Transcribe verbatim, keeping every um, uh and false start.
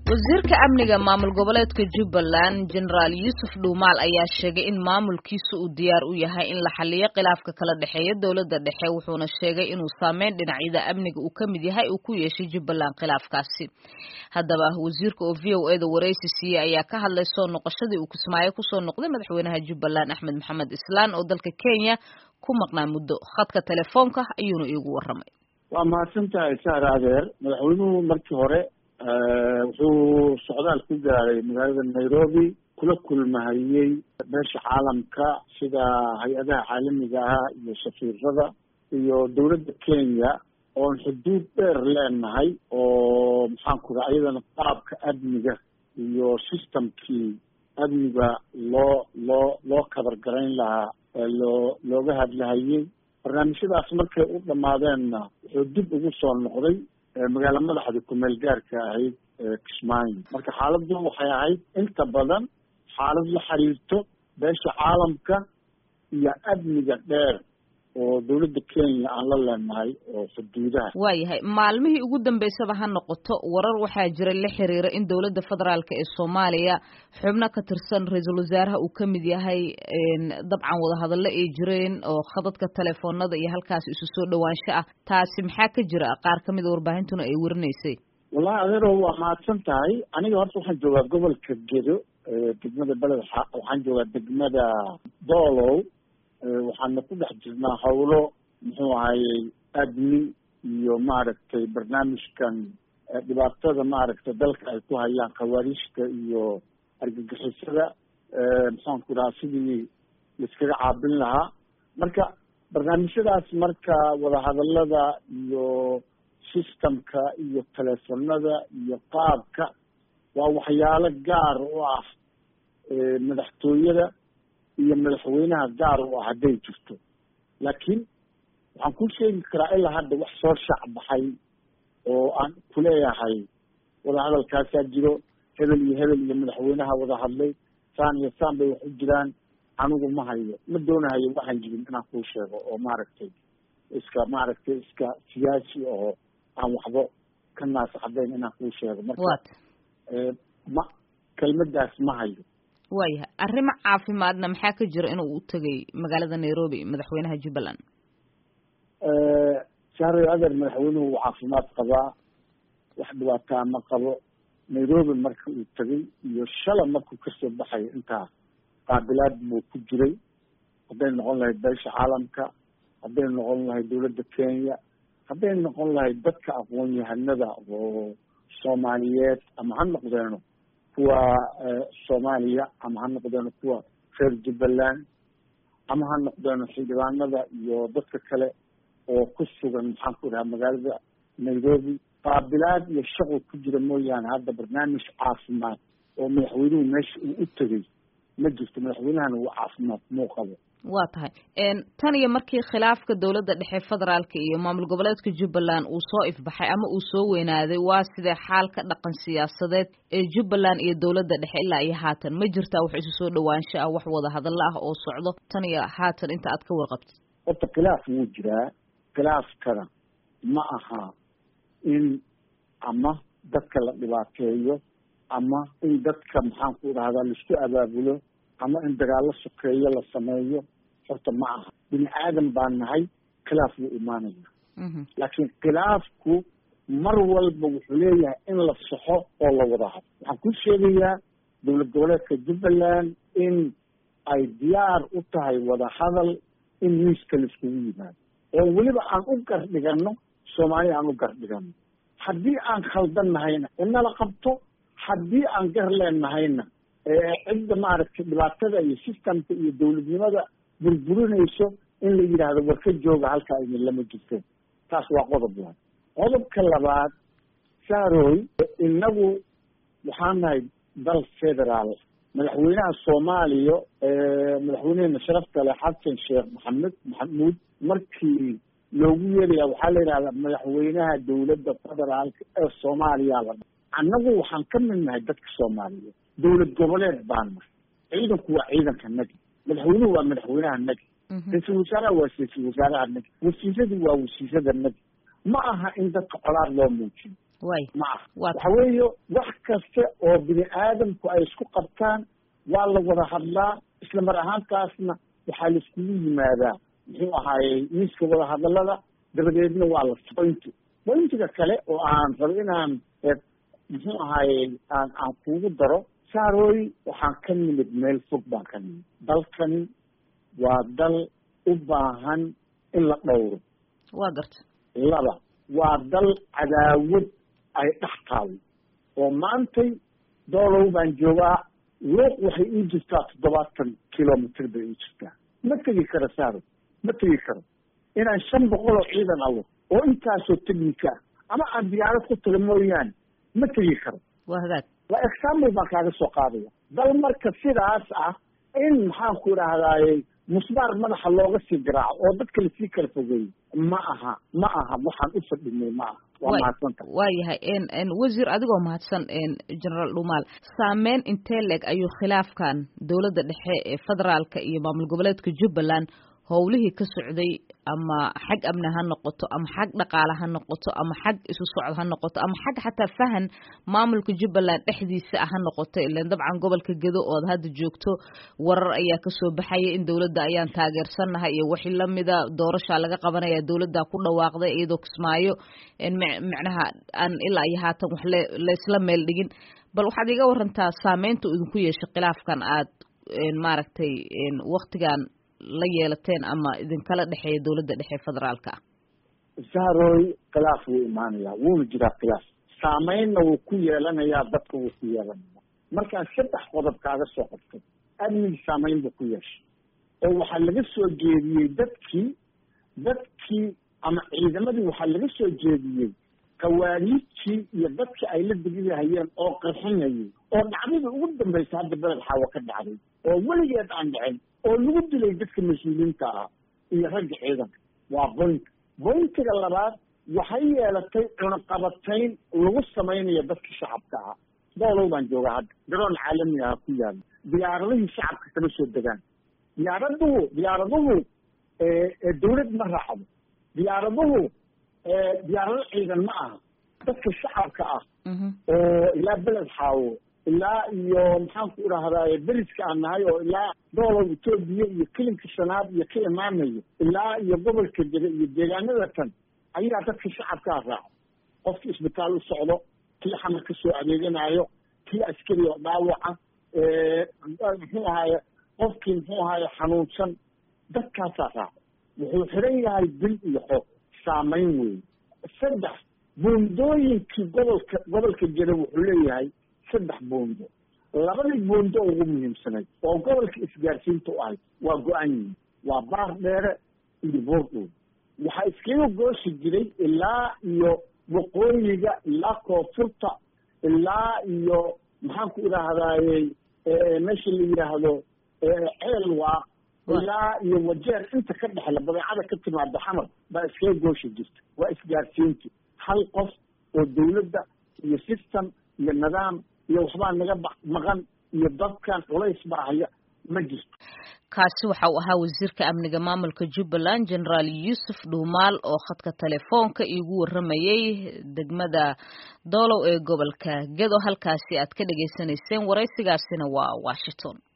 wasiirka amniga maamul goboleedka Jubbaland General Yusuf Dhuumaal ayaa sheegay in maamulkiisu uu diyaar u yahay in la xalliyo khilaafka kala dhaxeeya dawladda dhexe wuxuuna sheegay inuu saameyn dhinacyada amniga uu kamid yahay uu ku yeeshay Jubbaland khilaafkaasi haddaba wasiirka oo V O A da wareysi siiyay ayaa ka hadlay soo noqoshadii uu Kismaayo ku soo noqday madaxweynaha Jubbaland Axmed Maxamed Islaan oo dalka Kenya ku maqnaa muddo khadka telefoonka ayuuna iigu waramay waa mahadsantahay Sahra Adeer madaxweynuhu markii hore wuxuu socdaal ku gaaray magaalada Nairobi kula kulmahayay beesha caalamka sida hay-adaha caalamiga ah iyo safiirada iyo dawladda Kenya oo xuduud dheer leenahay oo maxaan ku raacay ayadana qaabka amniga iyo systemkii amniga loo loo loo kabar garayn lahaa loo looga hadlayay barnaamijyadaas markay u dhamaadeenna wuxuu dib ugu soo noqday magaala madaxda ku meel gaarka ahayd Kismaayo marka xaaladdu waxay ahayd inta badan xaalad la xiriirto beesha caalamka iyo amniga dheer oo dawladda Kenya aan la leenahay oo xuduudaha waayahay maalmihii ugu dambeysaba ha noqoto warar waxaa jira la xiriira in dawladda federaalka ee Soomaaliya xubno ka tirsan ra'iisul wasaaraha uu kamid yahay dabcan wada hadallo ay jireen oo khadadka telefoonada iyo halkaas isu soo dhawaansho ah taasi maxaa ka jira qaar kamid warbaahintuna ay warinaysay wallahi adeero waa mahadsan tahay aniga horta waxaan joogaa gobolka Gedo degmada Balad waxaan joogaa degmada Doolow waxaana ku dhex jirnaa hawlo muxuu ahayey adni iyo maaragtay barnaamijkan dhibaatada maaragtay dalka ay ku hayaan khawaariijta iyo argagixisada maxaan ku dhahaa sidii laiskaga caabin lahaa marka barnaamijyadaas marka wadahadalada iyo systemka iyo telefonada iyo qaabka waa waxyaalo gaar u ah madaxtooyada iyo madaxweynaha gaar u ah hadday jirto laakiin waxaan ku sheegi karaa ilaa hadda wax soo shacbaxay oo aan kuleeyahay wadahadalkaasaa jiro hebel iyo hebel iyo madaxweynaha wada hadlay saan iyo saan bay wax u jiraan anigu ma hayo ma doonahayo waxaan jirin inaan kuu sheego oo maaragtay iska maaragtay iska siyaasi oo aan waxba ka naasacdayn inaan kuu sheego marka ma kelmadaas ma hayo waayahay arrimo caafimaadna maxaa ka jira inuu u tagay magaalada Nairobi madaxweynaha Jubbaland shahri adeer madaxweynuhu uu caafimaad qabaa wax dhibaataa ma qabo Nairobi marka uu tagay iyo shala markuu kasoo baxay intaa qaabilaad buu ku jiray hadday noqon lahayd beesha caalamka hadday noqon lahayd dawladda Kenya hadday noqon lahayd dadka aqoon-yahanada oo Soomaaliyeed ama ha noqdeeno kuwa Soomaaliya ama ha noqdeeno kuwa reer Jubbaland ama ha noqdeeno xildhibaanada iyo dadka kale oo ku sugan maxaan ku dhahaa magaalada Nairobi qaabilaad iyo shaqo ku jira mooyaane hadda barnaamij caafimaad oo madaxweynuhu meesha uu u tegay ma jirto madaxweynahana uu caafimaad muu qabo waa tahay tan iyo markii khilaafka dawladda dhexe federaalka iyo maamul goboleedka Jubbaland uu soo ifbaxay ama uu soo weynaaday waa sidee xaalka dhaqan siyaasadeed ee Jubbaland iyo dawladda dhexe ilaa iyo haatan ma jirtaa wax isu soo dhawaansho ah wax wada hadal ah oo socdo tan iyo haatan inta aad ka warqabtid horta khilaaf wuu jiraa khilaafkana ma aha in ama dadka la dhibaateeyo ama in dadka maxaan ku dhahdaa laisku abaabulo ama in dagaalo sokeeyo la sameeyo horta ma aha bini aadan baan nahay khilaaf wuu imaanaya laakiin khilaafku mar walba wuxuu leeyahay in la saxo oo la wada hadlo waxaan ku sheegayaa dowlad goboleedka Jubbaland in ay diyaar u tahay wada hadal in miiska laiskugu yimaado oo weliba aan u gardhigano Soomaali aan u gardhigano haddii aan khaldan nahayna inala qabto haddii aan gar leenahayna cidda maaragtay dhibaatada iyo systemka iyo dawladnimada burburinayso in la yidhaahdo war ka jooga halkaa idin lama jirteen taas waa qodob labaad qodobka labaad saaroy inagu waxaan nahay dal federaal madaxweynaha Soomaaliya madaxweynaha sharafta leh Xasan Sheekh Maxamed Maxamuud markii loogu yeerayaa waxaa la yidhahdaa madaxweynaha dawladda federaalka ee Soomaaliya la annagu waxaan ka mid nahay dadka Soomaaliyeed dawlad goboleed baan nahay ciidanku waa ciidanka nagi madaxweynuhu waa madaxweynaha nagi ra'iisul wasaaraha waa ra'iisul wasaaraha nagi wasiiradu waa wasiirada nagi ma aha in dadka colaad loo muujiyo way ma waxa weeyo wax kasta oo bini aadamku ay isku qabtaan waa la wada hadlaa isla mar ahaantaasna waxaa la iskugu yimaadaa muxuu ahaayey miiska wada hadalada dabadeedna waa la pointi pointiga kale oo aan rabo inaan muxuu ahaayey aan aan kugu daro saarooy waxaan ka nimid meel fog baan ka nimid dalkani waa dal u baahan in la dhowro waa garta laba waa dal cadaawad ay dhex taalo oo maantay doolow baan joogaa luuq waxay ii jirtaa toddobaatan kilomitr bay ii jirtaa ma tegi karo saaro ma tegi karo inaan shan boqol oo ciidan alo oo intaasoo technica ama aan diyaarad ku taga mooyaane ma tegi karo waa hagaag waa example baan kaaga soo qaadaya dal marka sidaas ah in maxaan ku idhahdaaye musbaar madaxa looga sii garaaco oo dadka lasii kala fogeeyo ma aha ma aha waxaan u fadhinay ma aha waa mahadsanta waa yahay n wasiir adigoo mahadsan generaal dhumaal saameyn intee leeg ayuu khilaafkan dowladda dhexe ee federaalka iyo maamul goboleedka jubbaland howlihii ka socday ama xag amni ha noqoto ama xag dhaqaale ha noqoto ama xag isu socod ha noqoto ama xag xataa fahan maamulka jubbaland dhexdiisa ah ha noqoto ilaan dabcan gobolka gedo ood hadda joogto warar ayaa kasoo baxaya in dowladda ayaan taageersanahay iyo wixii lamida doorasha laga qabanaya dowladda ku dhawaaqday iyadoo kismaayo macnaha aan ilaa iyo haatan wax laysla meel dhigin bal waxaad iga warantaa saameynta idinku yeeshay khilaafkan aad maaragtay waktigan la yeelateen ama idinkala dhexeeya dowladda dhexe federaalka ah saaroy khilaaf wuu imaanayaa wuuna jiraa khilaaf saameynna wuu ku yeelanayaa dadka wuu ku yeelanaya markaan saddex qodob kaaga soo qabtay amnigi saameyn buu ku yeeshay oo waxaa laga soo jeediyey dadkii dadkii ama ciidamadii waxaa laga soo jeediyey qawaaniidkii iyo dadkii ay la degidahayeen oo qarxinayay oo dhacdada ugu dambaysa hadda beled xaawo ka dhacday oo weligeed aan dhicin oo lagu dilay dadka mas-uuliyiinta ah iyo ragga ciidanka waa boint bointiga labaad waxay yeelatay cunaqabatayn lagu samaynayo dadka shacabka ah doolow baan joogaa hadda garoon caalami ah ku yaala diyaaradihii shacabka kama soo degaan diyaaraduhu diyaaraduhu dawlad ma raacdo diyaaraduhu diyaarado ciidan ma aha dadka shacabka ah oo ilaa beled xaawo ilaa iyo maxaan ku idhahdaaye beriska aan nahay oo ilaa doolow etoobiya iyo kelinka shanaad iyo ka imaanayo ilaa iyo gobolka jere iyo deegaanada tan ayaa dadka shacabkaa raaco qofkii isbitaal u socdo kii xamar ka soo adeeganayo kii askari oo dhaawaca muxuu ahaaye qofkii muxuu ahaaye xanuunsan dadkaasaa raaco wuxuu xiran yahay bil iyo xoog saameyn weyn saddex buundooyinkii gobolka gobolka jere wuxuu leeyahay saddex buundo labadii buundo ugu muhiimsanayd oo gobolka isgaarsiinta u ahayd waa go-an yihin waa baar dheere iyo boordhow waxaa iskaga gooshi jiray ilaa iyo waqooyiga ilaa koonfurta ilaa iyo maxaan ku idhaahdaaye meesha la yidhaahdo ceel waa ilaa iyo wajeer inta ka dhexla badeecada ka timaada xamar baa iskaga gooshi jirta waa isgaarsiinti hal qof oo dawladda iyo system iyo nidaam iyo waxbaa naga maqan iyo dadkan culays baa haya ma jirto kaasi waxa uu ahaa wasiirka amniga maamulka Jubbaland General Yusuf Dhumaal oo khadka telefoonka iigu waramayay degmada Doolow ee gobolka Gedo halkaasi aad ka dhageysanayseen waraysigaasina waa Washington.